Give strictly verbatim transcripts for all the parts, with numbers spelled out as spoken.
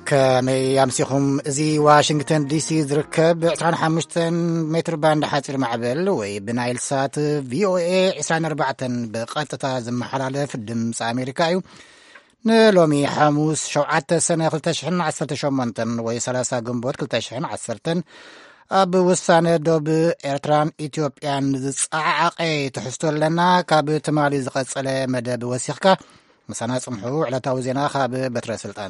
كمي يمسيكم زي واشنطن دي سي زركب عشرين وخمسة متر باند حاصل معبل وي بنايل سات في او اي عشرين وأربعة بقطتا زم حلالة في الدمس أمريكايو نلومي حاموس شوعات سنة كلتاشحن عسرت شومنتن وي سلاسة قنبوت كلتاشحن عسرتن أب وسانة دوب إيرتران إثيوبيان زعاقي تحستو لنا كاب تمالي زقصلة مدب وسيخكا مسانا صمحو على تاوزينا خاب بتر سلطان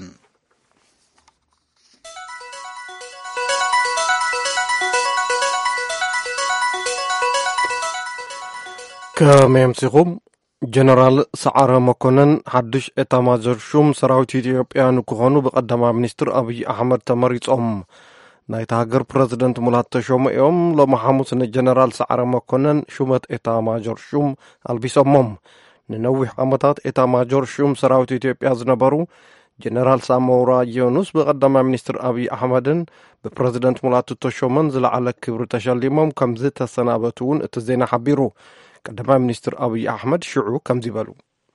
كميمسيخوم جنرال سعر مكونن حدش اتمازر شوم سراوت ኢትዮጵያን كخونو بقدم ሚኒስትር አብይ አህመድ ተመሪጾም ናይታ ሀገር ፕሬዝዳንት ሙላቱ ተሾመኦም ለመሐሙስ ጀነራል ሰዓረ መኮነን ሹመት ኤታ ማጆር ሹም አልቢሶሞም ንነዊሕ ዓመታት ኤታ ማጆር ሹም ሰራዊት ኢትዮጵያ ዝነበሩ ጀነራል ሳሞራ ዮኑስ በቀዳማ ሚኒስትር አብይ አህመድን በፕሬዝዳንት ሙላቱ ተሾመን ዝለዓለ ክብር ተሸሊሞም ከምዝ ተሰናበቱን እቲ ዜና ሓቢሩ ቀዳማ ሚኒስትር አብይ አህመድ ሽዑ ከምዚ በሉ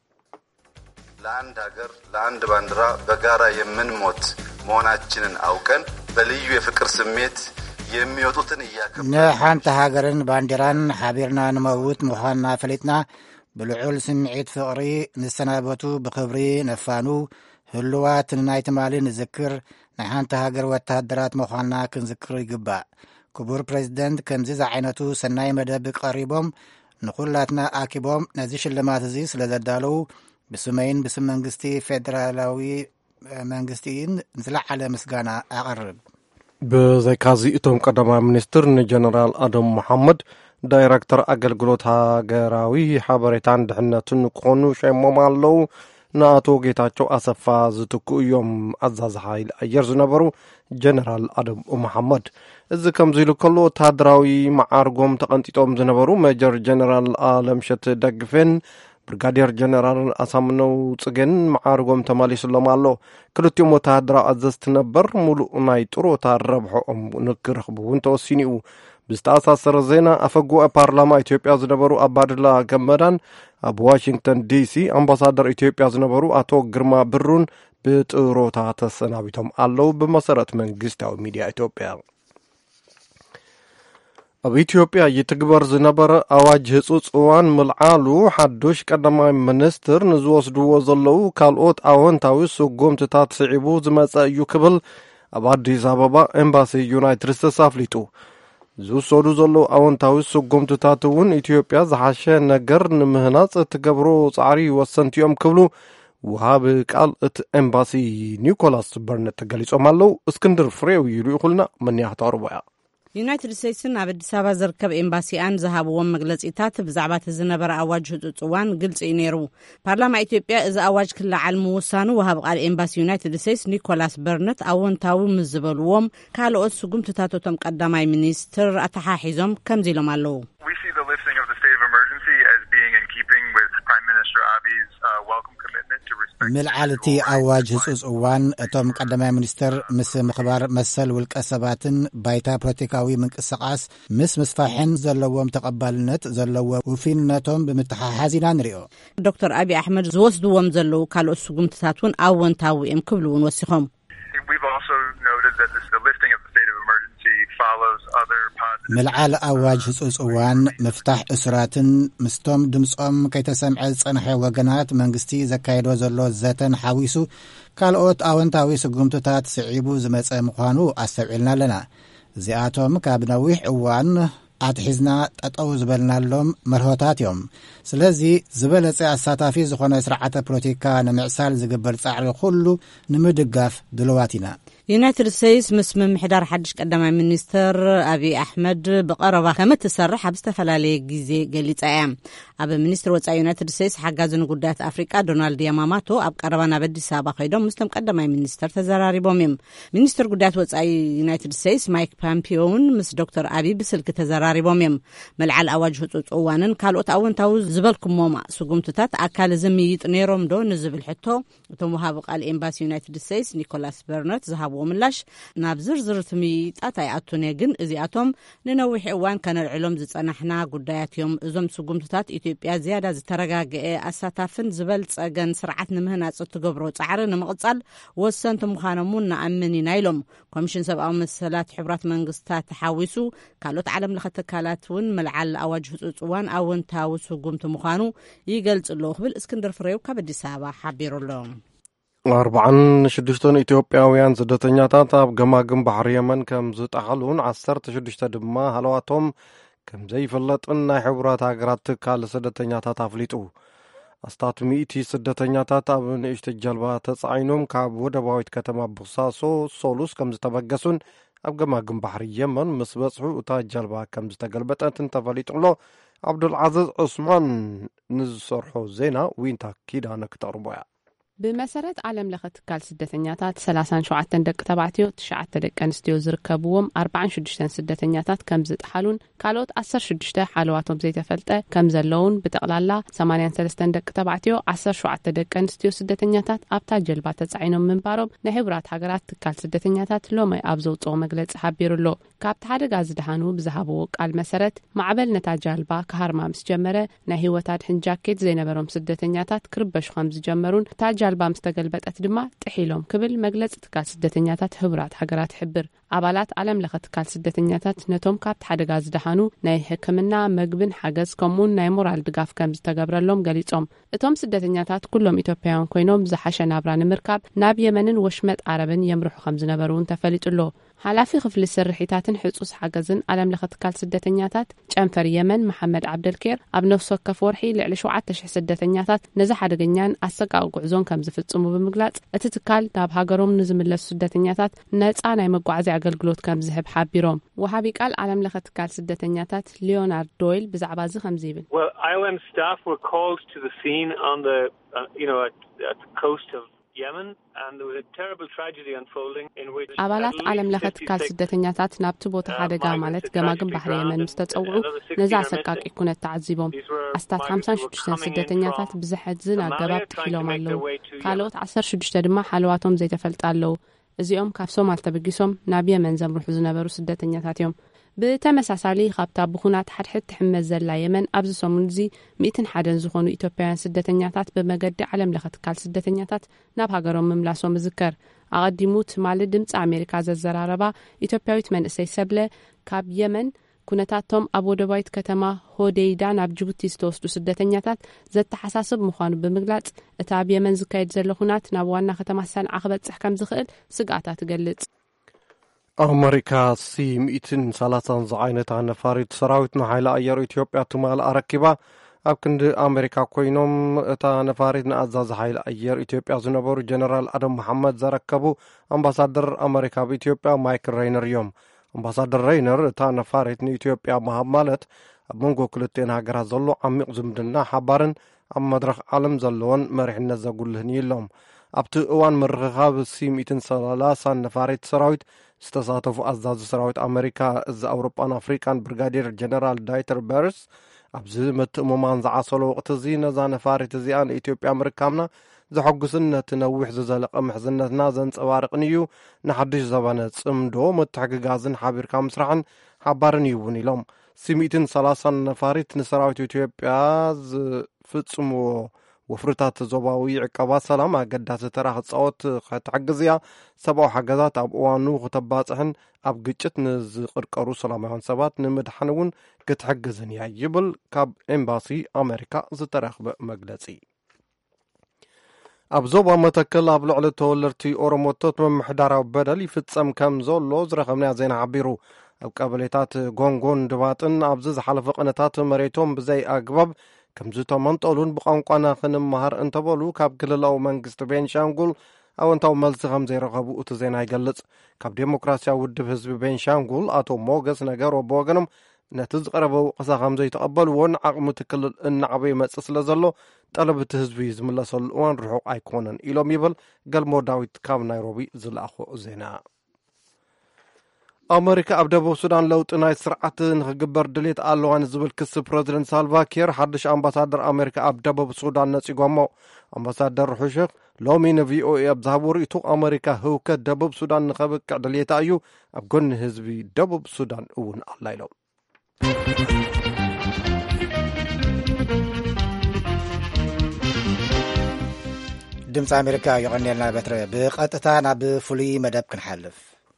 ለአንድ ሀገር ለአንድ ባንዲራ በጋራ የምንሞት መሆናችንን አውቀን በልዩ የፍቅር ስሜት የሚወጡትን ያከብራን ነሐንተ ሀገርን ባንዲራን ሐቢርና ንመውት መዃንና ፈሊጥና ብልዑል ስምዒት ፍቅሪ ንሰናበቱ ብክብሪ ነፋኑ ህልዋት ናይ ትማሊ ንዝክር ነሐንተ ሀገር ወታደራት መዃንና ክንዝክር ይግባእ ክቡር ፕሬዝዳንት ከምዚ ዝዓይነቱ ሰናይ መደብ ቀሪቦም ንኹላትና አኪቦም ነዚ ሽልማት እዚ ስለዘዳለው بسمين بسم منغستي فيدرالوي منغستين زلعله مسغانا اقرب بزكازي اتوم قدما منستر جنرال ادم محمد دايركتور اغلغلوت هاغراوي حبريتان دحنتن كونو شيمومالو ناتو ጌታቸው አሰፋ ዝትኩ ዮም አዛዝ ኃይል አየር ዝነበሩ ጀነራል አደም መሐመድ እዚ ከም ዝሉ ከሎ ወታደራዊ ማዕርጎም ተቀንጢጦም ዝነበሩ ሜጀር ጀነራል አለምሸት ደግፈን ብርጋዴር ጀነራል አሳምነው ጽገን ማዕርጎም ተማሊሱሎም አሎ ክልቲኦም ወታደራዊ አዘዝት ነበር ሙሉ ናይ ጥሮታ ረብሖም ንክረኽቡን ተወሲኒኡ ብዝተኣሳሰረ ዜና አፈጉ ፓርላማ ኢትዮጵያ ዝነበሩ አባድላ ገመዳን አብ ዋሽንግተን ዲሲ አምባሳደር ኢትዮጵያ ዝነበሩ አቶ ግርማ ብሩን ብጥሮታ ተሰናቢቶም አለው በመሰረት መንግስታዊ ሚዲያ ኢትዮጵያ ኣብ ኢትዮጵያ ይትግበር ዝነበረ አዋጅ ህጹጽ እዋን ምልዓሉ ሓዱሽ ቀዳማይ ሚኒስትር ንዝወስድዎ ዘለው ካልኦት ኣወንታዊ ስጉምትታት ስዒቡ ዝመጸ እዩ ክብል ኣብ አዲስ አበባ ኤምባሲ ዩናይትድ ስቴትስ አፍሊጡ ዝውሰዱ ዘለው ኣወንታዊ ስጉምትታት እውን ኢትዮጵያ ዝሓሸ ነገር ንምህናጽ ትገብሮ ጻዕሪ ወሰንቲዮም ክብሉ ውሃብ ቃል እቲ ኤምባሲ ኒኮላስ በርነት ተገሊጾም ኣለው እስክንድር ፍሬው ይሉ ይኹልና ምን ያህታርቦያ ዩናይትድ ስቴትስን ኣብ አዲስ አበባ ዝርከብ ኤምባሲያን ዝሃብዎም መግለጺታት ብዛዕባ ዝነበረ ኣዋጅ ህጹጽዋን ግልጽ እዩ ነይሩ ፓርላማ ኢትዮጵያ እዚ ኣዋጅ ክለዓል ምውሳኑ ወሃብ ቃል ኤምባሲ ዩናይትድ ስቴትስ ኒኮላስ በርነት ኣወንታዊ ምዝበልዎም ካልኦት ስጉምትታቶም ቀዳማይ ሚኒስትር ኣተሓሒዞም ከምዚ ኢሎም ኣለው ملعالة أواج هسوس أوان أتوم قدمي منستر مس مخبار مسل والكسباتن بايتا بروتيكاوي من قسقاس مس مسفاحن زلوهم تقبلنت زلو وفينتهم بمتحازينا نريو دكتور أبي أحمد زوسدوهم زلو كالو سقمتاتون أون تاوي ام كبلون وسيخهم ملعال أواج هسوس أوان مفتاح أسراتن مستوم دمسوم كي تسمع صنحي وقنات منغستي زكايدو زلو زاتن حاويسو كالوت أونتاوي سقمتتات سعيبو زمسا مخانو أستوعلنا لنا زياتهم كابنويح أوان أتحزنا تأتو زبلنا لهم مرهوتات يوم سلازي زبلة الساتافي زخونا إسرعة بروتيكا نمعسال زقبر سعر كله نمدقاف دلواتنا ዩናይትድ ስቴትስ ምስ ምምሕዳር ሓድሽ ቀዳማይ ሚኒስትር አብይ አሕመድ በቀረባ ከምትሰርሕ ኣብ ዝተፈላለየ ግዜ ገሊጻ እያ ኣብ ሚኒስትር ወጻኢ ዩናይትድ ስቴትስ ሓጋዝን ጉዳያት ኣፍሪቃ ዶናልድ ያማማቶ ኣብ ቀረባ ናብ አዲስ አበባ ከይዶም ምስቶም ቀዳማይ ሚኒስትር ተዘራሪቦም እዮም ሚኒስትር ጉዳያት ወጻኢ ዩናይትድ ስቴትስ ማይክ ፖምፒዮን ምስ ዶክተር አብይ ብስልክ ተዘራሪቦም እዮም መልዓል ኣዋጅ ህጹጽ እዋንን ካልኦት ኣወንታዊ ዝበልኩሞም ስጉምትታት ኣካል ዝምይጥ ነይሮም ዶ ንዝብል ሕቶ እቶም ወሃብ ቃል ኤምባሲ ዩናይትድ ስቴትስ ኒኮላስ በርነት ዝሃብ ዝሃብዎ ምላሽ ናብ ዝርዝር ትምይጣት ኣይኣቱን ግን እዚኣቶም ንነዊሕ እዋን ከነልዕሎም ዝጸናሕና ጉዳያት እዮም። እዞም ስጉምትታት ኢትዮጵያ ዝያዳ ዝተረጋግአ ኣሳታፍን ዝበልጸገን ስርዓት ንምህናጽ እትገብሮ ጻዕሪ ንምቕጻል ወሰንቲ ምዃኖም እውን ንኣምን ኢና ኢሎም። ኮሚሽን ሰብኣዊ መሰላት ሕቡራት መንግስታት ተሓዊሱ ካልኦት ዓለም ለኸ ትካላት እውን መልዓል ኣዋጅ ህጹጽ እዋን ኣወንታዊ ስጉምቲ ምዃኑ ይገልጽ ኣሎ ክብል እስክንድር ፍሬው ካብ ኣዲስ ኣበባ ሓቢሩ ኣሎ። ኣርባዓን ሽዱሽተን ኢትዮጵያውያን ስደተኛታት ኣብ ገማግም ባሕሪ የመን ከም ዝጠቐሉን ዓሰርተ ሽዱሽተ ድማ ሃለዋቶም ከም ዘይፍለጥን ናይ ሕቡራት ሃገራት ትካል ስደተኛታት ኣፍሊጡ። ኣስታት ሚእቲ ስደተኛታት ኣብ ንእሽቲ ጀልባ ተጻዒኖም ካብ ወደባዊት ከተማ ቦሳሶ ሶሉስ ከም ዝተበገሱን ኣብ ገማግም ባሕሪ የመን ምስ በጽሑ እታ ጀልባ ከም ዝተገልበጠትን ተፈሊጡሎ። ዓብዱልዓዚዝ ዑስማን ንዝሰርሖ ዜና ዊንታ ኪዳነ ክተቕርቦ እያ። ብመሰረት ዓለም ለኸ ትካል ስደተኛታት ሰላሳ ወሸዓተ ደቂ ተባዕትዮ ትሽዓተ ደቂ ኣንስትዮ ዝርከብዎም ኣርባዓ ወሽዱሽተ ስደተኛታት ከም ዝጠሓሉን ካልኦት ዓሰርተ ሽዱሽተ ሓለዋቶም ዘይተፈልጠ ከም ዘለውን ብጠቕላላ ሰማንያ ሰለስተ ደቂ ተባዕትዮ ዓሰርተ ሸውዓተ ደቂ ኣንስትዮ ስደተኛታት ኣብታ ጀልባ ተጻዒኖም ምንባሮም ናይ ሕቡራት ሃገራት ትካል ስደተኛታት ሎማይ ኣብ ዘውጽኦ መግለጺ ሓቢሩሎ። ካብቲ ሓደጋ ዝድሓኑ ብዝሃብዎ ቃል መሰረት ማዕበል ነታ ጀልባ ካሃርማ ምስ ጀመረ ናይ ህይወት ኣድሕን ጃኬት ዘይነበሮም ስደተኛታት ክርበሹ ከም ዝጀመሩን ታ ጀልባ ምስ ተገልበጠት ድማ ጥሒሎም ክብል መግለጽ ትካል ስደተኛታት ሕቡራት ሃገራት ሕብር። ኣባላት ዓለም ለኸ ትካል ስደተኛታት ነቶም ካብቲ ሓደጋ ዝድሓኑ ናይ ሕክምና መግብን ሓገዝ ከምኡን ናይ ሞራል ድጋፍ ከም ዝተገብረሎም ገሊጾም እቶም ስደተኛታት ኩሎም ኢትዮጵያውያን ኮይኖም ዝሓሸ ናብራ ንምርካብ ናብ የመንን ወሽመጥ ዓረብን የምርሑ ከም ዝነበሩን ተፈሊጡሎ። ሓላፊ ክፍሊ ስርሒታትን ሕጹስ ሓገዝን ዓለም ለኸ ትካል ስደተኛታት ጨንፈር የመን መሐመድ ዓብደልኬር ኣብ ነፍሲ ወከፍ ወርሒ ልዕሊ ሸውዓተ ሽሕ ስደተኛታት ነዚ ሓደገኛን ኣሰቃቂ ጉዕዞን ከም ዝፍጽሙ ብምግላጽ እቲ ትካል ናብ ሃገሮም ንዝምለሱ ስደተኛታት ነጻ ናይ መጓዓዝያ ኣገልግሎት ከም ዝህብ ሓቢሮም። ወሃቢ ቃል ዓለም ለኸ ትካል ስደተኛታት ሊዮናርድ ዶይል ብዛዕባ እዚ ከምዚ ይብል። Well, I O M staff were called to the scene on the uh, you know at, at the coast of Yemen and there was a terrible tragedy unfolding in which አባላት ዓለም ለኸ ትካል ስደተኛታት ናብቲ ቦታ ሓደጋ ማለት ገማግም ባሕሪ የመን ምስ ተጸውዑ ነዛ አሰቃቂ ኩነት ተዓዚቦም ኣስታት ሃምሳ ወሽዱሽተ ስደተኛታት ብዝሕዝን ኣገባብ ጥሒሎም ኣለዉ። ካልኦት ዓሰርተ ሽዱሽተ ድማ ሓለዋቶም ዘይተፈልጡ ኣለዉ። እዚኦም ካብ ሶማል ተበጊሶም ናብ የመን ዘምርሑ ዝነበሩ ስደተኛታት እዮም። ብተመሳሳሊ ካብታ ብኹናት ሓድሕድ ትሕመት ዘላ የመን ኣብዚ ሰሙን እዚ ሚእቲ ሓደ ዝኾኑ ኢትዮጵያውያን ስደተኛታት ብመገዲ ዓለም ለኸ ትካል ስደተኛታት ናብ ሃገሮም ምምላሶም ዝዝከር። ኣቐዲሙ ትማሊ ድምፂ ኣሜሪካ ዘዘራረባ ኢትዮጵያዊት መንእሰይ ሰብለ ካብ የመን ኩነታቶም ኣብ ወደባዊት ከተማ ሆዴይዳ ናብ ጅቡቲ ዝተወስዱ ስደተኛታት ዘተሓሳስብ ምዃኑ ብምግላጽ እቲ ኣብ የመን ዝካየድ ዘሎ ኩናት ናብ ዋና ከተማ ሰንዓ ክበጽሕ ከም ዝኽእል ስጋኣታ ትገልጽ። ኣሜሪካ ሲ ሚእትን ሰላሳን ዝዓይነታ ነፋሪት ሰራዊት ንሓይሊ ኣየር ኢትዮጵያ ትማል ኣረኪባ ኣብ ክንዲ ኣሜሪካ ኮይኖም እታ ነፋሪት ንኣዛዚ ሓይሊ ኣየር ኢትዮጵያ ዝነበሩ ጀነራል ኣደም መሐመድ ዘረከቡ ኣምባሳደር ኣሜሪካ ብኢትዮጵያ ማይክል ሬይነር እዮም። ኣምባሳደር ሬይነር እታ ነፋሪት ንኢትዮጵያ መሃብ ማለት ኣብ መንጎ ክልቴን ሃገራት ዘሎ ዓሚቕ ዝምድና ሓባርን ኣብ መድረኽ ዓለም ዘለዎን መሪሕነት ዘጉልህን ኢሎም። ኣብቲ እዋን ምርኽኻብ ሲ ሚእትን ሰላሳን ነፋሪት ሰራዊት ዝተሳተፉ ኣዛዚ ሰራዊት ኣሜሪካ እዚ ኣውሮጳን ኣፍሪካን ብርጋዴር ጀነራል ዳይተር በርስ ኣብዚ ምትእምማን ዝዓሰሎ ወቅቲ እዚ ነዛ ነፋሪት እዚኣ ንኢትዮጵያ ምርካብና ዘሐጉስን ነቲ ነዊሕ ዝዘለቐ ምሕዝነትና ዘንጸባርቕን እዩ። ንሓድሽ ዘበነ ጽምዶ ምትሕግጋዝን ሓቢርካ ምስራሕን ሓባርን ይውን ኢሎም። ሲ ሚእትን ሰላሳን ነፋሪት ንሰራዊት ኢትዮጵያ ዝፍጽምዎ ወፍርታት ዞባዊ ዕቀባ ሰላም ኣገዳሲ ተራ ክጻወት ክትሕግዝ እያ። ሰብኣዊ ሓገዛት ኣብ እዋኑ ክተባጽሕን ኣብ ግጭት ንዝቕርቀሩ ሰላማውያን ሰባት ንምድሓን እውን ክትሕግዝን እያ ይብል ካብ ኤምባሲ ኣሜሪካ ዝተረኽበ መግለጺ። ኣብ ዞባ መተከል ኣብ ልዕሊ ተወለድቲ ኦሮሞቶት መምሕዳራዊ በደል ይፍጸም ከም ዘሎ ዝረኸብናያ ዜና ሓቢሩ። ኣብ ቀበሌታት ጎንጎን ድባጥን ኣብዚ ዝሓለፈ ቅነታት መሬቶም ብዘይ ኣግባብ ከም ዝተመንጠሉን ብቋንቋና ክንመሃር እንተበሉ ካብ ክልላዊ መንግስቲ ቤንሻንጉል ኣወንታዊ መልሲ ከም ዘይረኸቡ እቲ ዜና ይገልጽ። ካብ ዴሞክራሲያዊ ውድብ ህዝቢ ቤንሻንጉል ኣቶ ሞገስ ነገሮ ብወገኖም ነቲ ዝቐረበ ወቀሳ ከም ዘይተቐበልዎን ዓቕሚ እቲ ክልል እናዕበየ መጽእ ስለ ዘሎ ጠለብ እቲ ህዝቢ ዝምለሰሉ እዋን ርሑቕ ኣይኮነን ኢሎም ይብል ገልሞ ዳዊት ካብ ናይሮቢ ዝለኣኾ ዜና። ኣሜሪካ ኣብ ደቡብ ሱዳን ለውጢ ናይ ስርዓት ንክግበር ድሌት ኣለዋን ዝብል ክስ ፕረዚደንት ሳልቫኪር ሓድሽ ኣምባሳደር ኣሜሪካ ኣብ ደቡብ ሱዳን ነፂጎሞ ኣምባሳደር ሑሸኽ ሎሚ ንቪኦኤ ኣብ ዝሃቦ ርእቱ ኣሜሪካ ህውከት ደቡብ ሱዳን ንኸብቅዕ ድሌታ እዩ ኣብ ጎኒ ህዝቢ ደቡብ ሱዳን እውን ኣላ ኢሎም ድምፂ ኣሜሪካ ይቐኒልና በትረ ብቐጥታ ናብ ፍሉይ መደብ ክንሓልፍ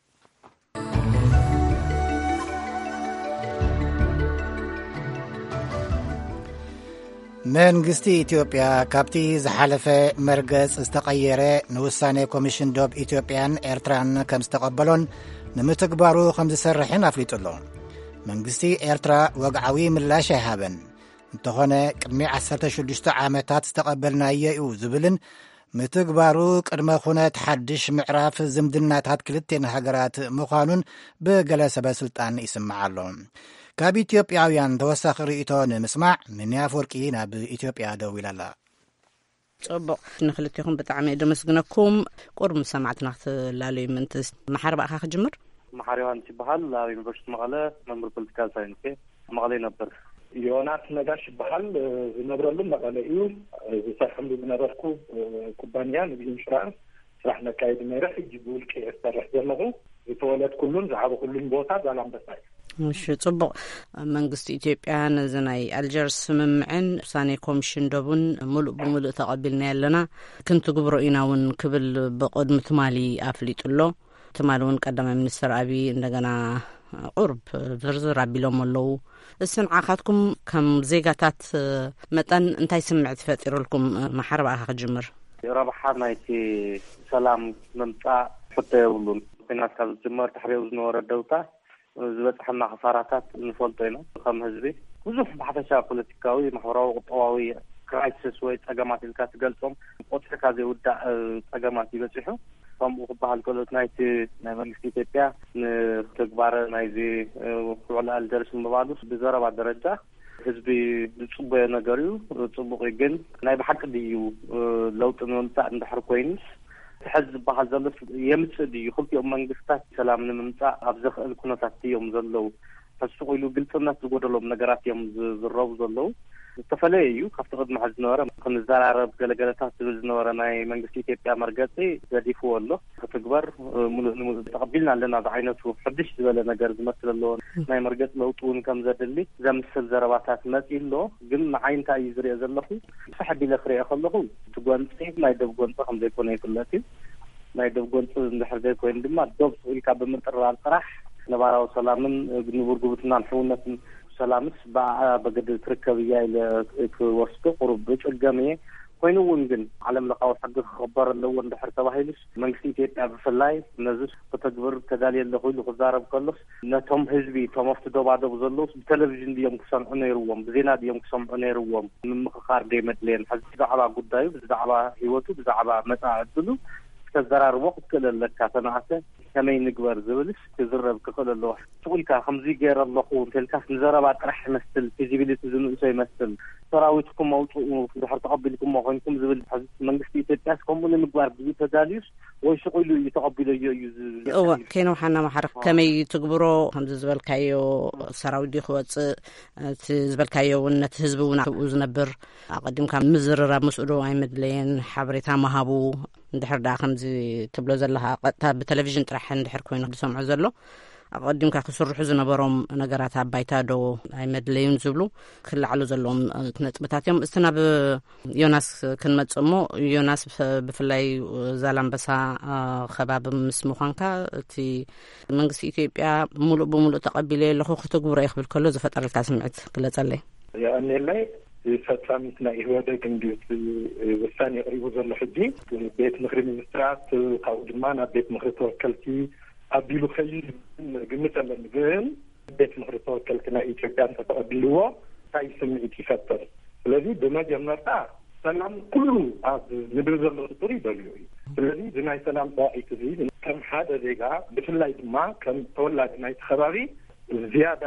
መንግስቲ ኢትዮጵያ ካብቲ ዝሓለፈ መርገጽ ዝተቐየረ ንውሳኔ ኮሚሽን ዶብ ኢትዮጵያን ኤርትራን ከም ዝተቐበሎን ንምትግባሩ ከም ዝሰርሕን ኣፍሊጡሎ መንግስቲ ኤርትራ ወግዓዊ ምላሽ ኣይሃበን እንተኾነ ቅድሚ ዓሰርተ ሽዱሽተ ዓመታት ዝተቐበልናዮ እዩ ዝብልን ምትግባሩ ቅድመ ኩነት ሓድሽ ምዕራፍ ዝምድናታት ክልቴን ሃገራት ምዃኑን ብገለ ሰበስልጣን ይስምዓ ኣሎ ካብ ኢትዮጵያውያን ተወሳኺ ርእቶ ንምስማዕ ምንያፍ ወርቂ ናብ ኢትዮጵያ ደው ኢላ ኣላ ጽቡቕ ንኽልቲኹም ብጣዕሚ ደመስግነኩም ቁርብ ሰማዕትና ክትላለዩ ምንትስ ማሕረባእኻ ክጅምር ማሕረባን ሲበሃል ኣብ ዩኒቨርሲቲ መቐለ መምህር ፖለቲካል ሳይንስ መቐለ ነበር ዮናስ ነጋሽ ይበሃል ዝነብረሉ መቐለ እዩ ዝሰርሐሉ ዝነበርኩ ኩባንያ ንኢንሹራንስ ስራሕ ነካይድ ነይረ ሕጂ ብውልቂ እሰርሕ ዘለኹ ዝተወለድ ኩሉን ዝዓበ ኩሉን ቦታ ዛላምበሳ እዩ እሺ ጽቡቕ መንግስቲ ኢትዮጵያ ነዚ ናይ ኣልጀርስ ስምምዕን ውሳኔ ኮሚሽን ዶቡን ሙሉእ ብሙሉእ ተቐቢልና ኣለና ክንትግብሮ ኢና እውን ክብል ብቅድሚ ትማሊ ኣፍሊጡሎ ትማሊ እውን ቀዳማይ ሚኒስትር ኣብይ እንደገና ቁርብ ዝርዝር ኣቢሎም ኣለዉ እስንዓኻትኩም ከም ዜጋታት መጠን እንታይ ስምዕት ፈጢሩልኩም ማሕረባእኻ ክጅምር ረብሓ ናይቲ ሰላም ምምፃእ ሕቶ የብሉን ኩናት ካብ ዝጅመር ተሕሪኡ ዝነበረ ደውታ ዝበፅሐና ክሳራታት ንፈልጦ ኢና ከም ህዝቢ ብዙሕ ብሓፈሻ ፖለቲካዊ ማሕበራዊ ቁጠባዊ ክራይሲስ ወይ ፀገማት ኢልካ ትገልፆም ቆፅርካ ዘይውዳእ ፀገማት ይበፅሑ ከምኡ ክበሃል ከሎት ናይቲ ናይ መንግስቲ ኢትዮጵያ ንተግባር ናይዚ ውዕል ኣልጀርስ ምባሉስ ብዘረባ ደረጃ ህዝቢ ዝፅበዮ ነገር እዩ ፅቡቅ ግን ናይ ብሓቂ ድዩ ለውጢ ንምምፃእ እንድሕር ኮይኑስ ሕዚ ዝበሃል ዘሎ የምፅእ ድዩ ክልቲኦም መንግስታት ሰላም ንምምፃእ ኣብ ዘኽእል ኩነታት እዮም ዘለዉ ሕሱቕ ኢሉ ግልፅነት ዝጎደሎም ነገራት እዮም ዝረቡ ዘለዉ ዝተፈለየ እዩ ካብቲ ቅድሚ ሕዚ ዝነበረ ክንዘራረብ ገለገለታት ዝብል ዝነበረ ናይ መንግስቲ ኢትዮጵያ መርገፂ ዘዲፍዎ ኣሎ ክትግበር ሙሉእ ንሙሉእ ተቐቢልና ኣለና ዝዓይነቱ ሕድሽ ዝበለ ነገር ዝመስል ኣለዎ ናይ መርገፂ ለውጢ እውን ከም ዘድሊ ዘምስል ዘረባታት መፂሎ ግን ንዓይንታ እዩ ዝሪኦ ዘለኹ ብሳሕ ቢለ ክሪኦ ከለኹ ትጎንፂ ናይ ደብ ጎንፂ ከም ዘይኮነ ይፍለጥ እዩ ናይ ደብ ጎንፂ እንድሕር ዘይኮይኑ ድማ ዶብ ኢልካ ብምጥራር ጥራሕ ነባራዊ ሰላምን ንቡር ጉብትናን ሕውነትን ሰላምስ በገድ ትርከብ እያ ኢለ ክወስዶ ቁሩብ ጭገም እየ ኮይኑ እውን ግን ዓለም ለኻዊ ሕጊ ክኽበር ኣለዎ እንድሕር ተባሂሉስ መንግስቲ ኢትዮጵያ ብፍላይ ነዚ ክተግብር ተዳልየ ኣለኹ ኢሉ ክዛረብ ከሎስ ነቶም ህዝቢ እቶም ኣብቲ ደባደቡ ዘለውስ ብቴሌቭዥን ድዮም ክሰምዑ ነይርዎም ብዜና ድዮም ክሰምዑ ነይርዎም ንምምኽኻር ደይመድልየን ሕዚ ብዛዕባ ጉዳዩ ብዛዕባ ሂወቱ ብዛዕባ መጻኢ ዕድሉ ተዘራርቦ ክትክእል ኣለካ ተናእሰ ከመይ ንግበር ዝብልስ ክዝረብ ክኽእል ኣለዎ ትቁልካ ከምዚ ገይረ ኣለኹ እንተልካስ ንዘረባ ጥራሕ ይመስል ፊዚቢሊቲ ዝንእሶ ይመስል ሰራዊትኩም መውፅኡ ድሕር ተቐቢልኩም ኮይንኩም ዝብል መንግስቲ ኢትዮጵያስ ከምኡ ንምግባር ድዩ ተዳልዩስ ወይ ሽቁኢሉ እዩ ተቐቢለዮ እዩ እወ ከይነውሓና ማሕረፍ ከመይ ትግብሮ ከምዚ ዝበልካዮ ሰራዊት ድዩ ክወፅእ እቲ ዝበልካዮ እውን ነቲ ህዝቢ እውን ኣብኡ ዝነብር ኣቐዲምካ ምዝርራብ ምስኡ ዶ ኣይመድለየን ሓበሬታ መሃቡ እንድሕር ዳ ከምዚ ትብሎ ዘለኻ ቀጥታ ብቴሌቭዥን ጥራሕ እንድሕር ኮይኑ ክሰምዑ ዘሎ ኣቐዲምካ ክስርሑ ዝነበሮም ነገራት ኣብ ባይታ ዶ ኣይመድለዩን ዝብሉ ክላዕሉ ዘለዎም ነጥብታት እዮም እስቲ ናብ ዮናስ ክንመጽእ እሞ ዮናስ ብፍላይ ዛላምበሳ ከባቢ ምስ ምዃንካ እቲ መንግስቲ ኢትዮጵያ ሙሉእ ብሙሉእ ተቐቢለ ኣለኹ ክትግብሮ ይኽብል ከሎ ዝፈጠረልካ ስምዒት ግለጸለይ ያኔላይ ፈጻሚት ናይ ኢህወደግ እንዲት ውሳኔ ቀሪቡ ዘሎ ሕጂ ቤት ምክሪ ሚኒስትራት ካብኡ ድማ ናብ ቤት ምክሪ ተወከልቲ ኣቢሉ ኸይድ ግምት ኣለኒ ግን ቤት ምክሪ ተወከልቲ ናይ ኢትዮጵያ ተቀቢልዎ እንታይ ስምዒት ይፈጥር ስለዚ ብመጀመርታ ሰላም ኩሉ ኣብ ምድሪ ዘሎ ቁጥር ይደልዩ እዩ ስለዚ ብናይ ሰላም ፃዒት እዚ ከም ሓደ ዜጋ ብፍላይ ድማ ከም ተወላዲ ናይቲ ከባቢ ዝያዳ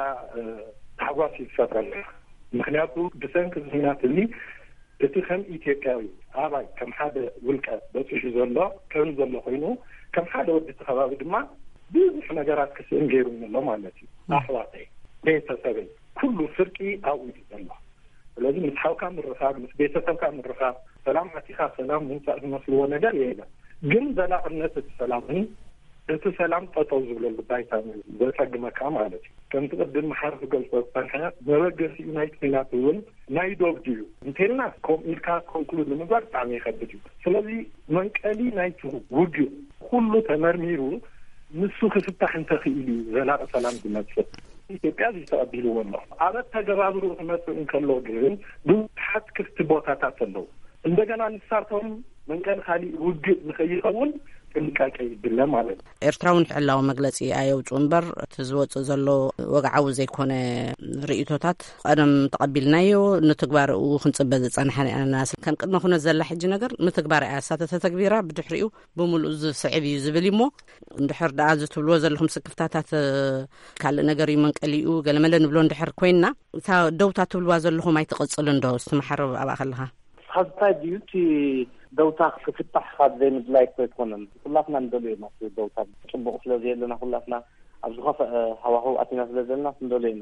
ታሕጓስ ይፈጥረልና ምክንያቱ ብሰንኪ ዝናት እዚ እቲ ከም ኢትዮጵያዊ ኣባይ ከም ሓደ ውልቀ በፅሑ ዘሎ ከም ዘሎ ኮይኑ ከም ሓደ ወዲ ተኸባቢ ድማ ብዙሕ ነገራት ክስእን ገይሩን ኣሎ ማለት እዩ ኣሕዋተይ ቤተሰበይ ኩሉ ፍርቂ ኣብኡ ዘሎ ስለዚ ምስ ሓውካ ምርኻብ ምስ ቤተሰብካ ምርኻብ ሰላም ኣቲኻ ሰላም ምምፃእ ዝመስልዎ ነገር የለን ግን ዘላቕነት እቲ ሰላምን እቲ ሰላም ጠጠው ዝብለሉ ባይታ ዘፀግመካ ማለት እዩ ከምቲ ቅድም መሓር ዝገልፆ ዝፀንሐ መበገሲ ናይቲ ኩናት እውን ናይ ዶብ ድዩ እንተልና ከምኡ ኢልካ ኮንክሉድ ንምግባር ብጣዕሚ ይከብድ እዩ ስለዚ መንቀሊ ናይቲ ውግእ ኩሉ ተመርሚሩ ንሱ ክፍታሕ እንተኽኢሉ ዘላቕ ሰላም ዝመፅእ ኢትዮጵያ ዝተቐቢልዎ ኣሎ ኣብ ተገባብሩ ክመፅእ እንከሎ ግን ብዙሓት ክፍቲ ቦታታት ኣለዉ እንደገና ንሳቶም መንቀል ካሊእ ውግእ ንኸይኸውን ጥንቃቄ ይድለ ማለት ነው ኤርትራውን ሕላው መግለጺ ኣየውፁ እምበር እቲ ዝወፅእ ዘሎ ወግዓዊ ዘይኮነ ርእይቶታት ቀደም ተቐቢልናዮ ንትግባርኡ ክንጽበ ዝጸንሐና ከም ቅድመ ኩነት ዘላ ሕጂ ነገር ንትግባር ኣሳተተ ተግቢራ ብድሕሪኡ ብምሉእ ዝስዕብ እዩ ዝብል እሞ እንድሕር ደኣ ዝትብልዎ ዘለኹም ስክፍታታት ካልእ ነገር እዩ መንቀሊኡ ገለመለ ንብሎ እንድሕር ኮይንና እታ ደውታ ትብልዋ ዘለኹም ኣይትቕጽል እንዶ ዝተመሓረብ ኣብኣ ከለኻ ሓዝታ ዲዩቲ ደውታ ክፍታሕ ካብ ዘይምድላይ ኮይኮነን ኩላትና እንደልዩ ኢና ደውታ ጽቡቕ ስለዘየለና ኩላትና ኣብ ዝኸፍአ ሃዋህው ኣቲና ስለዘለና እንደልዩና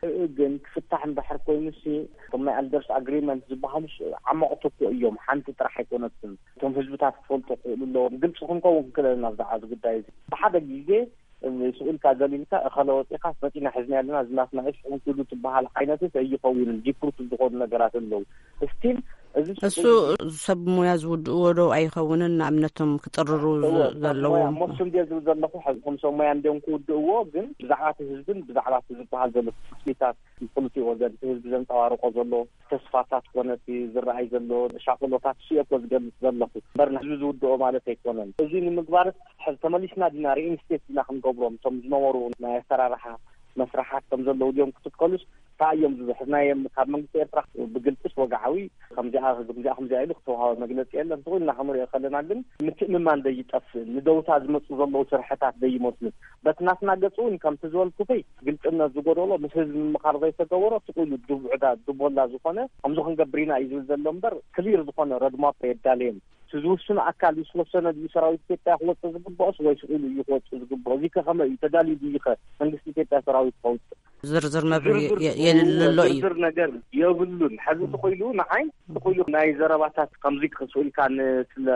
ግን ክፍታሕ እንድሕር ኮይኑሲ ከም ናይ ኣልደርስ ኣግሪመንት ዝበሃሉስ ዓመቕቲ እኮ እዮም ሓንቲ ጥራሕ ኣይኮነትን እቶም ህዝብታት ክፈልጡ ክእሉ ኣለዎም ግልፂ ክንከውን ክለና ብዛዕባ ጉዳይ እዚ ብሓደ ግዜ ስኡልካ ዘሊልካ እኸለወፂኻ መፂና ሕዝና ያለና ዝናትና እሽ እንክሉ ትበሃል ዓይነት ኣይኸውንን ዲፕሩት ዝኾኑ ነገራት ኣለዉ እስቲል እሱ ሰብ ሞያ ዝውድእዎ ዶ ኣይኸውንን ንኣብነቶም ክጥርሩ ዘለዎም ሞስም ዲያ ዝብል ዘለኹ ከም ሰብ ሞያ እንዲኦም ክውድእዎ ግን ብዛዕባ እቲ ህዝብን ብዛዕባ እቲ ዝበሃል ዘሎ ስሊታት ፖለቲክ ወገን እቲ ህዝቢ ዘንፀባርቆ ዘሎ ተስፋታት ኮነቲ ዝረኣይ ዘሎ ሻቅሎታት ሲእኮ ዝገልጽ ዘለኹ እምበር ንህዝቢ ዝውድኦ ማለት ኣይኮነን እዚ ንምግባር ተመሊስና ዲና ሪኢንስቴት ዲና ክንገብሮም እቶም ዝነበሩ ናይ ኣሰራርሓ መስራሓት ከም ዘለዉ ድዮም ክትትከሉስ ታዮም ዝሕዝናዮም ካብ መንግስቲ ኤርትራ ብግልጽ ወግዓዊ ከምዚኣ ከምዚኣ ከምዚኣ ኢሉ ክትወሃቦ መግለፂ የለን ትኽእልና ክንሪኦ ከለና ግን ምትእምማን ዘይጠፍእ ንደውታ ዝመፁ ዘለዉ ስርሕታት ዘይመስሉ በትናትና ገጹ እውን ከምቲ ዝበልኩፈይ ግልጽነት ዝጎደሎ ምስ ህዝቢ ምምኻር ዘይተገበሮ ትኽእሉ ድቡዕዳ ድቦላ ዝኾነ ከምዚ ክንገብር ኢና እዩ ዝብል ዘሎ እምበር ክሊር ዝኾነ ረድማፕ የዳልዮም ዝውስኑ ኣካል ዝወሰነ ሰራዊት ኢትዮጵያ ክወፅእ ዝግብኦስ ወይ ስኡሉ እዩ ክወፅእ ዝግብኦ እዚ ከመይ እዩ ተዳልዩ ድዩ ኸ መንግስቲ ኢትዮጵያ ሰራዊት ክወፅእ ዝርዝር መብሪ የልሎ እዩ ዝርዝር ነገር የብሉን ሕዚ ትኽእሉ ንዓይ ትኽእሉ ናይ ዘረባታት ከምዚ ክስኡልካ ስለ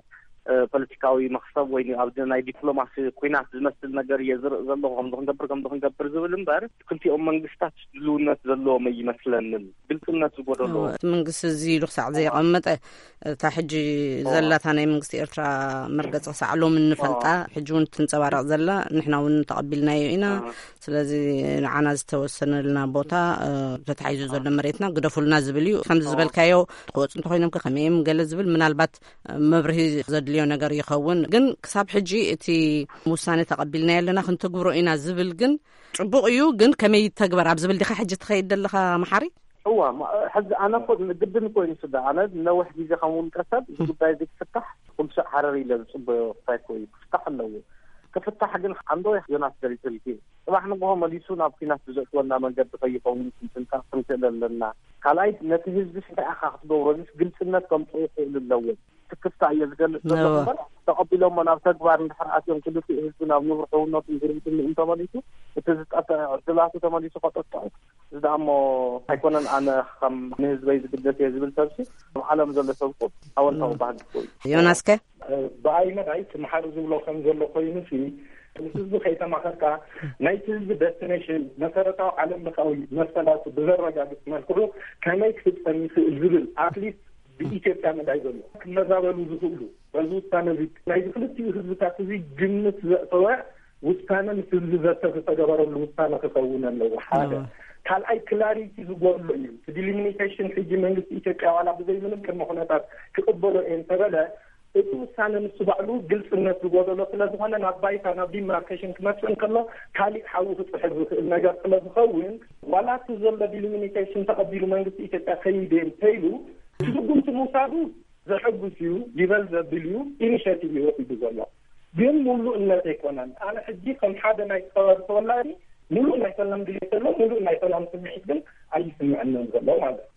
ፖለቲካዊ መክሰብ ወይ ኣብ ናይ ዲፕሎማሲ ኩናት ዝመስል ነገር የዝርእ ዘሎ ከምዚ ክንገብር ከምዚ ክንገብር ዝብል እምበር ክልቲኦም መንግስታት ድልውነት ዘለዎም ይመስለንን ግልጽነት ዝጎደሎ መንግስቲ እዚ ኢሉ ክሳዕ ዘይቐመጠ እታ ሕጂ ዘላታ ናይ መንግስቲ ኤርትራ መርገፂ ክሳዕ ሎም እንፈልጣ ሕጂ እውን ትንፀባረቕ ዘላ ንሕና እውን ተቐቢልናዮ ኢና ስለዚ ንዓና ዝተወሰነልና ቦታ ተታሒዙ ዘሎ መሬትና ግደፉልና ዝብል እዩ ከምዚ ዝበልካዮ ክወፁ እንተኮይኖም ከመይም ገለ ዝብል ምናልባት መብርሂ ዘድልዮ ነገር ይኸውን ግን ክሳብ ሕጂ እቲ ውሳኔ ተቐቢልና ያለና ክንትግብሮ ኢና ዝብል ግን ጽቡቕ እዩ ግን ከመይ ተግበር ኣብ ዝብል ዲኻ ሕጂ ትኸይድ ዘለኻ መሓሪ እዋ ሕዚ ኣነ ኮ ግድን ኮይኑ ስዳ ኣነ ነዊሕ ግዜ ከምውልቀ ሰብ ጉዳይ እዚ ክፍታሕ ኩልሻዕ ሓረር ኢለ ዝፅበዮ ክሳይኮ እዩ ክፍታሕ ኣለዎ ክፍታሕ ግን ዓንዶ ዮናስ ደሪፅልቲ ጥባሕ ንግሆ መሊሱ ናብ ኩናት ብዘእትወና መንገዲ ከይኸውን ስንትንካ ክንክእል ኣለና ካልኣይ ነቲ ህዝቢ እንታይ ኢኻ ክትገብሮ ዚስ ግልጽነት ከምፅኡ ይኽእል ኣለዎ ትክፍታ እየ ዝገልጽ ዘሎ እምበር ተቐቢሎም ናብ ተግባር እንድሕር ኣትዮም ክልቲኡ ህዝቢ ናብ ንብርሕውነቱ ግርምትን እንተመሊሱ እቲ ዝጠፍአ ዕድላቱ ተመሊሱ ከጠጥዑ እዚ ደኣ እሞ ኣይኮነን ኣነ ከም ንህዝበይ ዝግደት እየ ዝብል ሰብሲ ኣብ ዓለም ዘሎ ሰብኩ ኣወንታዊ ባህል እዩ ዮናስ ከ ብኣይመዳይ ትመሓሩ ዝብሎ ከም ዘሎ ኮይኑሲ ምስ ህዝቢ ከይተማኸርካ ናይቲ ህዝቢ ደስቲኔሽን መሰረታዊ ዓለም ለኻዊ መሰላቱ ብዘረጋግፅ መልክዑ ከመይ ክፍፀም ይኽእል ዝብል ኣትሊስት ብኢትዮጵያ መዳይ ዘሎ ክመዛበሉ ዝኽእሉ በዚ ውሳነ እዚ ናይ ክልቲኡ ህዝብታት እዚ ግምት ዘእተወ ውሳነ ምስ ህዝቢ ዘተገበረሉ ውሳነ ክኸውን ኣለዎ ሓደ ካልኣይ ክላሪቲ ዝጎድሎ እዩ ዲሊሚኒቴሽን ሕጂ መንግስቲ ኢትዮጵያ ዋላ ብዘይ ምንም ቅድመ ኩነታት ክቕበሎ እየ እንተበለ እቲ ውሳነ ምስ ባዕሉ ግልጽነት ዝጎደሎ ስለ ዝኾነ ናብ ባይታ ናብ ዲማርኬሽን ክመፅእ እንከሎ ካሊእ ሓዊ ክፅሕፍ ዝኽእል ነገር ስለ ዝኸውን ዋላ እቲ ዘሎ ዲሊሚኒቴሽን ተቐቢሉ መንግስቲ ኢትዮጵያ ከይደ እንተይሉ ትርጉምቲ ምውሳዱ ዘሕጉስ እዩ ይበል ዘብል እዩ ኢኒሽቲቭ ይወስዱ ዘሎ ግን ሙሉእነት ኣይኮነን ኣነ ሕጂ ከም ሓደ ናይ ተወላዲ ሙሉእ ናይ ሰላም ድሌት ዘሎ ሙሉእ ናይ ሰላም ስምዒት ግን ኣይስምዐንን ዘሎ ማለት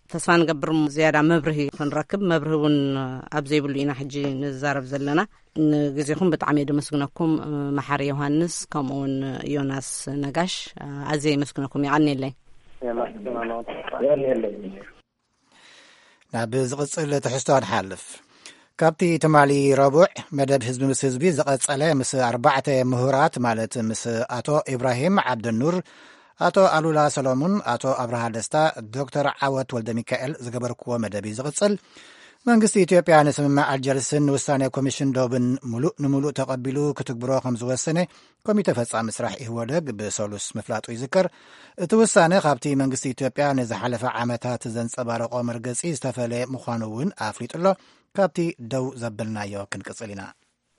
ተስፋ ንገብር ዝያዳ መብርሂ ክንረክብ መብርሂ እውን ኣብ ዘይብሉ ኢና ሕጂ ንዛረብ ዘለና ንግዜኹም ብጣዕሚ ደመስግነኩም መሓሪ ዮሃንስ ከምኡውን ዮናስ ነጋሽ ኣዝየ መስግነኩም ይቀኒለይ ናብ ዝቕፅል ትሕዝቶ ንሓልፍ ካብቲ ትማሊ ረቡዕ መደብ ህዝቢ ምስ ህዝቢ ዝቐጸለ ምስ ኣርባዕተ ምሁራት ማለት ምስ ኣቶ ኢብራሂም ዓብደኑር ኣቶ ኣሉላ ሰሎሙን ኣቶ ኣብርሃ ደስታ ዶክተር ዓወት ወልደ ሚካኤል ዝገበርክዎ መደብ ዝቕጽል መንግስቲ ኢትዮጵያ ንስምምዕ ኣልጀርስን ውሳኔ ኮሚሽን ዶብን ሙሉእ ንሙሉእ ተቐቢሉ ክትግብሮ ከም ዝወሰነ ኮሚቴ ፈጻሚ ስራሕ ኢህወደግ ብሰሉስ ምፍላጡ ይዝከር እቲ ውሳነ ካብቲ መንግስቲ ኢትዮጵያ ንዝሓለፈ ዓመታት ዘንጸባረቆ መርገጺ ዝተፈለየ ምዃኑ እውን ኣፍሊጡሎ ካብቲ ደው ዘበልናዮ ክንቅጽል ኢና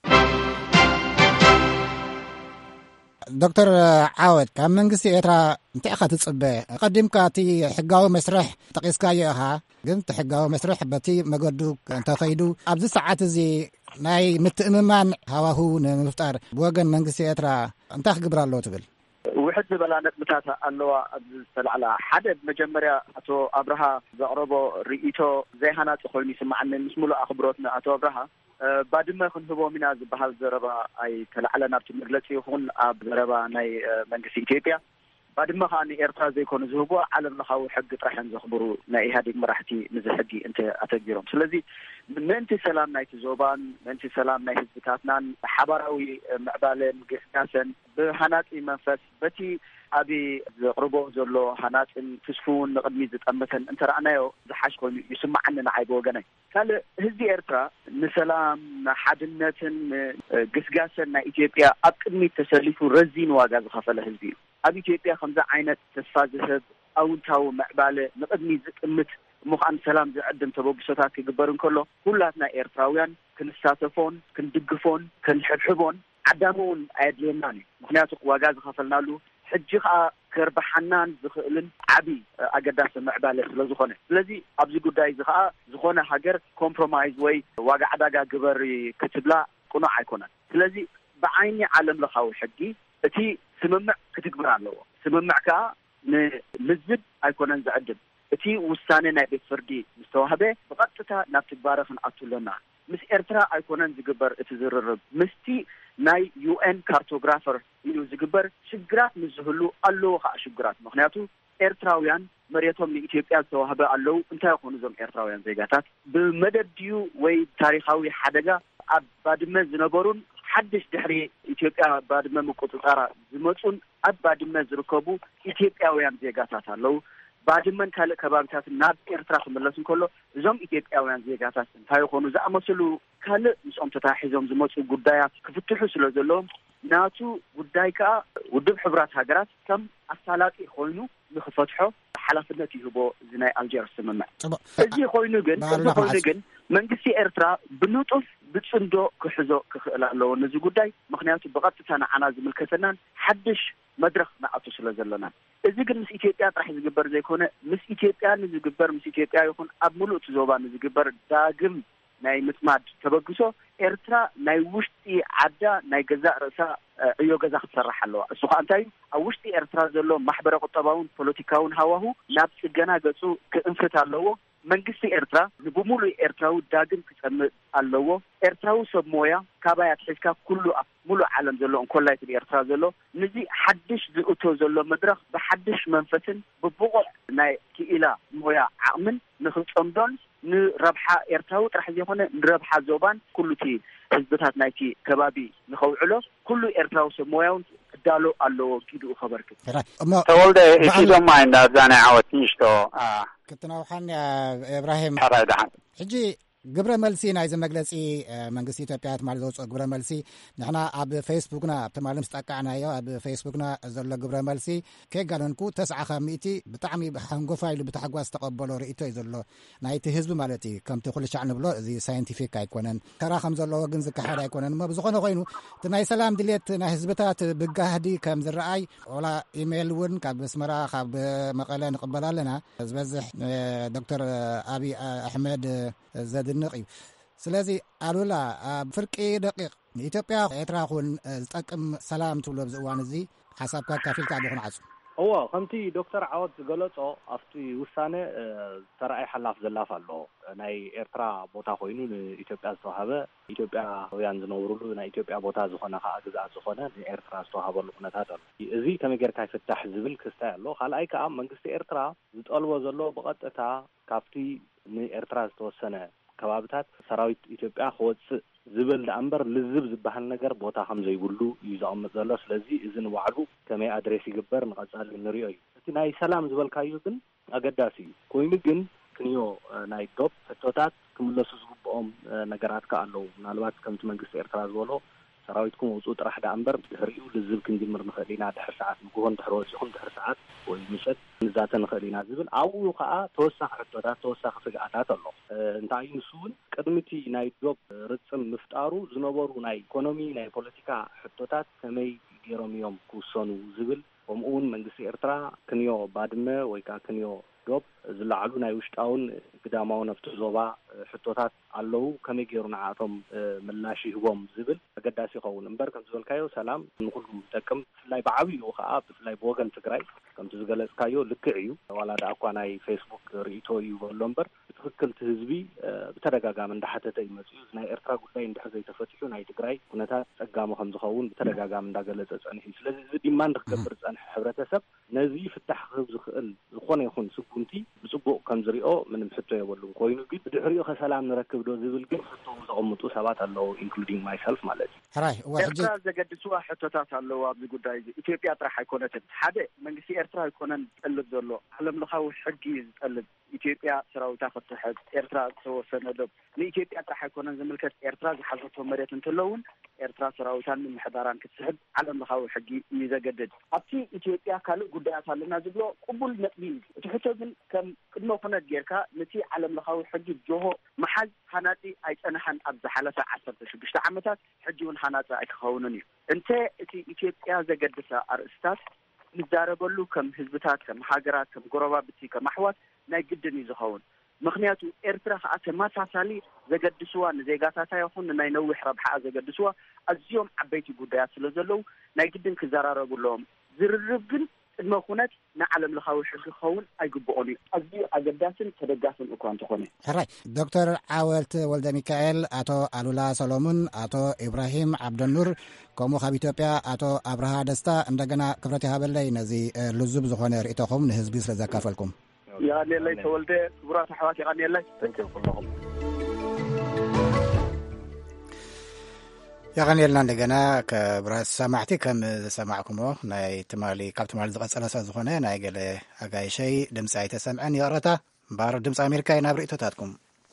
ዶክተር ዓወት ካብ መንግስቲ ኤርትራ እንታይ ኢኻ ትጽበ ቀዲምካ እቲ ሕጋዊ መስርሕ ጠቂስካዮ ኢኻ ግን እቲ ሕጋዊ መስርሕ በቲ መገዱ እንተኸይዱ ኣብዚ ሰዓት እዚ ናይ ምትእምማን ሃዋህው ንምፍጣር ብወገን መንግስቲ ኤርትራ እንታይ ክግብር ኣለዎ ትብል ውሕድ ዝበላ ነጥብታት ኣለዋ ኣብዚ ዝተላዕላ ሓደ መጀመርያ ኣቶ ኣብርሃ ዘቕረቦ ርእይቶ ዘይሃናፂ ኮይኑ ይስማዓኒ ምስ ሙሉእ ኣኽብሮት ኣቶ ኣብርሃ ባድመ ክንህቦም ኢና ዝበሃል ዘረባ ኣይተላዕለን ኣብቲ መግለፂ ይኹን ኣብ ዘረባ ናይ መንግስቲ ኢትዮጵያ ባድመ ከዓ ንኤርትራ ዘይኮኑ ዝህቦ ዓለም ለኻዊ ሕጊ ጥራሕን ዘኽብሩ ናይ ኢህአዴግ መራሕቲ ንዚ ሕጊ እንተ ኣተግቢሮም ስለዚ ምእንቲ ሰላም ናይቲ ዞባን ምእንቲ ሰላም ናይ ህዝብታትናን ሓባራዊ ምዕባለን ግስጋሰን ብሃናፂ መንፈስ በቲ ኣብ ዘቕርቦ ዘሎ ሃናፅን ትስፉውን ንቅድሚ ዝጠመተን እንተረኣናዮ ዝሓሽ ኮይኑ ይስማዓኒ ንዓይ ብወገነይ ካልእ ህዝቢ ኤርትራ ንሰላም ንሓድነትን ግስጋሰን ናይ ኢትዮጵያ ኣብ ቅድሚት ተሰሊፉ ረዚን ዋጋ ዝኸፈለ ህዝቢ እዩ ኣብ ኢትዮጵያ ከምዚ ዓይነት ተስፋ ዝህብ ኣውንታዊ ምዕባለ ንቅድሚ ዝጥምት ምዃን ሰላም ዝዕድም ተበግሶታት ክግበር እንከሎ ኩላትና ኤርትራውያን ክንሳተፎን ክንድግፎን ክንሕብሕቦን ዓዳሚ እውን ኣየድልየናን እዩ ምክንያቱ ዋጋ ዝኸፈልናሉ ሕጂ ከዓ ከርባሓናን ዝኽእልን ዓብይ ኣገዳሲ ምዕባለ ስለ ዝኾነ ስለዚ ኣብዚ ጉዳይ እዚ ከዓ ዝኾነ ሃገር ኮምፕሮማይዝ ወይ ዋጋ ዕዳጋ ግበር ክትብላ ቁኑዕ ኣይኮነን ስለዚ ብዓይኒ ዓለም ለኻዊ ሕጊ እቲ ስምምዕ ክትግብር ኣለዎ ስምምዕ ከዓ ንምዝብ ኣይኮነን ዝዕድም እቲ ውሳነ ናይ ቤት ፍርዲ ምስተዋህበ ብቐጥታ ናብ ትግባረ ክንኣቱ ኣለና ምስ ኤርትራ ኣይኮነን ዝግበር እቲ ዝርርብ ምስቲ ናይ ዩኤን ካርቶግራፈር እዩ ዝግበር ሽግራት ንዝህሉ ኣለዎ ከዓ ሽግራት ምክንያቱ ኤርትራውያን መሬቶም ንኢትዮጵያ ዝተዋህበ ኣለው እንታይ ይኾኑ እዞም ኤርትራውያን ዜጋታት ብመደብ ድዩ ወይ ታሪኻዊ ሓደጋ ኣብ ባድመ ዝነበሩን ሓድሽ ድሕሪ ኢትዮጵያ ባድመ ምቁፅፃር ዝመፁን ኣብ ባድመ ዝርከቡ ኢትዮጵያውያን ዜጋታት ኣለው ባድመን ካልእ ከባቢታት ናብ ኤርትራ ክምለሱ እንከሎ እዞም ኢትዮጵያውያን ዜጋታት እንታይ ይኾኑ ዝኣመሰሉ ካልእ ምስኦም ተታሒዞም ዝመፁ ጉዳያት ክፍትሑ ስለ ዘለዎም ናቱ ጉዳይ ከዓ ውድብ ሕቡራት ሃገራት ከም ኣሳላጢ ኮይኑ ንክፈትሖ ሓላፍነት ይህቦ እዚ ናይ ኣልጀርስ ስምምዕ እዚ ኮይኑ ግን እዚ ኮይኑ ግን መንግስቲ ኤርትራ ብንጡፍ ብፅንዶ ክሕዞ ክኽእል ኣለዎ ነዚ ጉዳይ ምክንያቱ ብቐጥታ ንዓና ዝምልከተናን ሓድሽ መድረክ ንኣቱ ስለ ዘለና እዚ ግን ምስ ኢትዮጵያ ጥራሕ ዝግበር ዘይኮነ ምስ ኢትዮጵያ ንዝግበር ምስ ኢትዮጵያ ይኹን ኣብ ሙሉእ እቲ ዞባ ንዝግበር ዳግም ናይ ምጥማድ ተበግሶ ኤርትራ ናይ ውሽጢ ዓዳ ናይ ገዛእ ርእሳ ዕዮ ገዛ ክትሰርሕ ኣለዋ እሱ ከዓ እንታይ እዩ ኣብ ውሽጢ ኤርትራ ዘሎ ማሕበረ ቁጠባውን ፖለቲካውን ሃዋሁ ናብ ፅገና ገፁ ክእንፍት ኣለዎ መንግስቲ ኤርትራ ብሙሉእ ኤርትራዊ ዳግም ክፀምእ ኣለዎ ኤርትራዊ ሰብ ሞያ ካባይ ኣትሒዝካ ኩሉ ኣብ ሙሉእ ዓለም ዘሎ እንኮላይት ኤርትራ ዘሎ ነዚ ሓድሽ ዝእቶ ዘሎ መድረክ ብሓድሽ መንፈስን ብብቑዕ ናይ ክኢላ ሞያ ዓቕምን ንክፀምዶን ንረብሓ ኤርትራዊ ጥራሕ ዘይኮነ ንረብሓ ዞባን ኩሉ እቲ ህዝብታት ናይቲ ከባቢ ንኸውዕሎ ኩሉ ኤርትራዊ ሰብ ሞያውን ክዳሎ ኣለዎ ኪድኡ ኸበርክት ተወልደ እሲዶማ እንዳዛና ዓወት ንሽቶ ክትናውሓን ኢብራሂም ሕጂ ግብረ መልሲ ናይዚ መግለፂ መንግስቲ ኢትዮጵያ ትማሊ ዘውፅኦ ግብረ መልሲ ንሕና ኣብ ፌስቡክና ትማሊ ምስ ጠቃዕናዮ ኣብ ፌስቡክና ዘሎ ግብረ መልሲ ከይጋለንኩ ተስዓኸ ሚእቲ ብጣዕሚ ሃንጎፋ ኢሉ ብተሓጓስ ተቐበሎ ርእቶ እዩ ዘሎ ናይቲ ህዝቢ ማለት እዩ ከምቲ ኩሉ ሻዕ ንብሎ እዚ ሳይንቲፊክ ኣይኮነን ተራ ከም ዘለዎ ግን ዝካሓድ ኣይኮነን እሞ ብዝኾነ ኮይኑ እቲ ናይ ሰላም ድሌት ናይ ህዝብታት ብጋህዲ ከም ዝረኣይ ኦላ ኢሜይል እውን ካብ ኣስመራ ካብ መቐለ ንቕበል ኣለና ዝበዝሕ ዶክተር ኣብይ ኣሕመድ ዘድንቕ እዩ ስለዚ ኣሉላ ኣብ ፍርቂ ደቂቕ ንኢትዮጵያ ኤርትራ ኩን ዝጠቅም ሰላም ትብሎ ብዚ እዋን እዚ ሓሳብካ ካፊልካ ብኹን ዓፁ هو خمتي دكتور عوض قالته أفتي وسانة ترى حلاف زلاف الله ناي إرترا بوتا خوينو إثيوبيا استوهبه إثيوبيا ويان زنورلو ناي إثيوبيا بوتا زخنا خا أجزاء زخنا إرترا استوهبه لقناتات زي كم يقدر كيف تحزبل كستا الله خلاص أي كأم من قصة إرترا زتقلوا زلوا بقطعتها كافتي إرترا استوسنة كبابتات سراويت إثيوبيا خوت زبل الأمبر للزب زبحن نجار بوتا خمسة يقولوا يزعم زلاس لذي إذن وعدو كما أدرسي جبر نقصال النرياي ناي سلام زبل كايوجن أقداسي كوينجن كنيو ناي دوب فتوتات كمل سوسو بأم نجارات كأنو نالوات كم تمنقص إرتراز ولو سراويتكم وصوت راح دأمبر هريو للزب كندي مرن خلينا دحر ساعات نقول دحروز يكون دحر ساعات ومشت نزاتنا خلينا زبل أو خاء توسع فتوتات توسع فجأات الله نتاعي نسون قدمتي ناي دوب رتسم مفتارو زنبرو ناي ايكونومي ناي بوليتيكا حتوتات كمي غيروم يوم كوسونو زبل ومؤون منجسي إرترا كنيو بادمه ويكا كنيو دوب زلعلو ناي وشتاون قداماو نفتو زوبا حتوتات علو كمي غيرو نعاتهم ملاشي هوم زبل أقداسي قول نمبر كم زبل كايو سلام نقولو تكم فلاي بعوي وخاء فلاي بوغن تقراي كم تزغلت كايو لكعيو ولا دا أكوا ناي فيسبوك ريتو يو لومبر تفكل تهزبي بترجع من دحته يمسيو ناي إرترا قلنا إن دحته يتفتحو ناي تقراي كنتا أقامو خمس خون بترجع من دجلة أنهي سلذي زدي ما نخبر عن حبرة سب نزيف التحقيق زخل زخون يخون سكونتي بسبوق كم زريقة من محتوى يقولون كوينو جد بدحريو خسلام نركب دو زبل جن حتى وزعمتو سبات الله including myself مالتي هراي واحد إرترا زجد سوا حتوتات الله بيقول داي إثيوبيا ترى حيكونت حدا من قصي إرترا يكونن قلد زلوا علم لخاوش حقي قلد إثيوبيا سراو تاخد تحت إرترا سوى سندب لإثيوبيا ترى حيكونن زملكت إرترا حظتهم مريت انتلون إرترا سراو تان من حضاران كتسحب علم لخاوش حقي يزجدد أبتي إثيوبيا كانوا قدرات لنا زبلوا قبول نقبل تحسوا من كم كنا قناة جيركا نتي علم لخاوش حقي جوه محل حناتي أي أنا حن أبز حالة عشرة شو بيشتعمتات حجون حناتي أي خونني أنت إتي إثيوبيا زجدسا أرستات نزاربلو كم حزبتات كم حاجرات كم قرابة بتي كم محوات ناي جدا يزهون مخنياتو إرترا خاطر ما تسالي زجدسوا نزيجاتها يخون ناي نوح ربح زجدسوا اليوم عبيتي قديات لزلو ناي جدا كزاربلو لهم زرربن المخونات نعلم لخاوش الخون أيقبوني أزي أجداسن تدقاسن أكون تخوني. هراي دكتور عاولت ولد ميكائيل أتو ألولا سولومون أتو إبراهيم عبد النور كومو خاب إثيوبيا أتو أبرها دستا عندنا كبرتي هابلي نزي لزوب زخونة رئيتكم نهزبي سلزاكافلكم. يا ليلى تولد برات حواتي غني الله. Thank you كلهم. يغني لنا عندنا كبراس سمعتي كم سمعكمه ناي تمالي كابت مال زقت ثلاثة زخونة ناي قال أجاي شيء دمس أي تسمعن يا رتا بار دمس أمريكا ينابر إتوتاتكم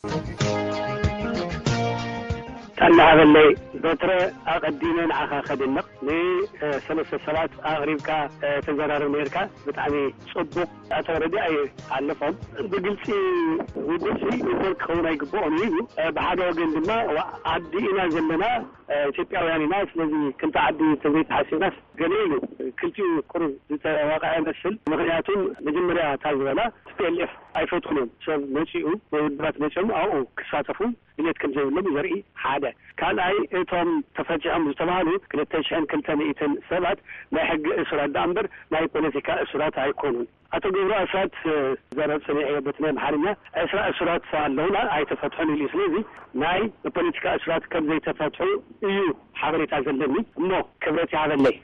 الله هذا اللي دكتور أقدمين عخا خدمك لي سنة الصلاة أغربك تنزرار أمريكا بتعني صدق أتردي أي علفهم بقلتي بقلتي يقول كونا يقبوني بحاجة وقل ما وعدي إنا زلنا شتى يعني ناس الذي كنت عدي تبيت حسيناس قليل كلتي كرو واقع نسل مغنياتهم مجمريا تازولا تلف أي فوتونهم شو ماشيو ودرات ماشيو أو كساتفهم بنيت كم زي لم يزرعي حاجة كان أي توم تفاجئ مستمعه كنت تشحن كل تانيتن سبعة ما يحق إسرات دامبر ما يكون ذيك إسرات هيكونون أتوقع رأسات زارات سنية بتنام محرمة إسراء إسرات فعلونا أي تفتحون الإسلامي ناي البوليتيكا إسرات كم زي تفتحوا إيو حضرت عزلني مو كبرتي هذا اللي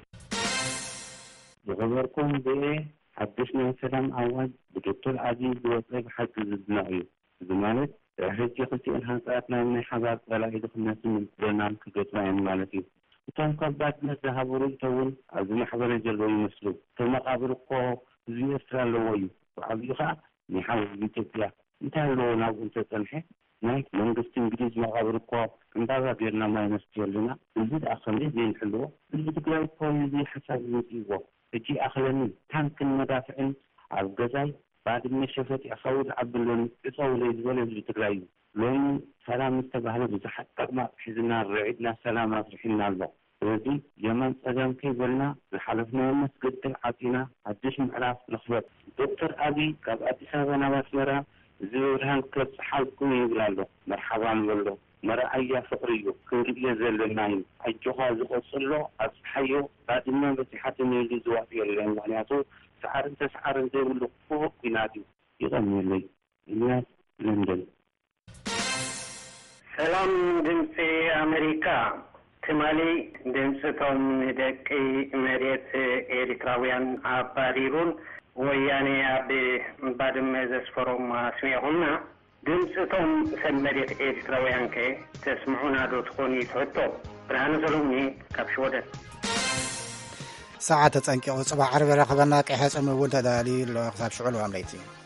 يغيركم بإيه حدثنا سلام أول بدكتور عزيز وطيب حق زدناعي زمانت هجي خلتي إنها ساعتنا من حضار ولا يدخلنا سمن برنامج كجوتنا مالتي وتم قبات نزها بريتون عزم حضر الجلوي مسلوب ثم قابرقو زي أسران لوي وعبيخا نحاول بيتبيا انتهى لو ناو انت تنحي نايك منقصت انجليز ما قابرقو انتهى بيرنا ما ينستير لنا الزيد أخلي زي الحلوة اللي تقلعي قوي زي حساب نتيجه هجي أخلاني تانك المدافعين عالقزاي بعد ما شفت أخوض عبد اللون يصول يزول بتقلعي لون سلام استبهله بتحقق ما حزنا رعيدنا سلامات رحلنا الله ودي يمن سلام كي قلنا لحلفنا الناس قد عطينا عدش معراف نخبط دكتور أبي قاب أتسابة نواس مرا زورهان كرس حالكم يقلالو مرحبا نقولو مرا أي فقريو كنقيا زل النايم أجوها زقصلو أصحيو بعد ما بسيحات نيجي زوافي اللي معناته سعر تسعر زي اللقوق ينادي يغني لي الناس لندن. سلام دمسي أمريكا تمالي دمستهم دقي مريت إريتراويان عباريرون وياني أبي بعد ما زسفرهم سمعونا دمستهم سمريت إريتراويان كي تسمعونا دو تخوني تحطو برهان سلومني كبشودة ساعة تنكي صباح عربي رخبنا كحس أمي ولد دالي لو أخذ شعور وعمليتي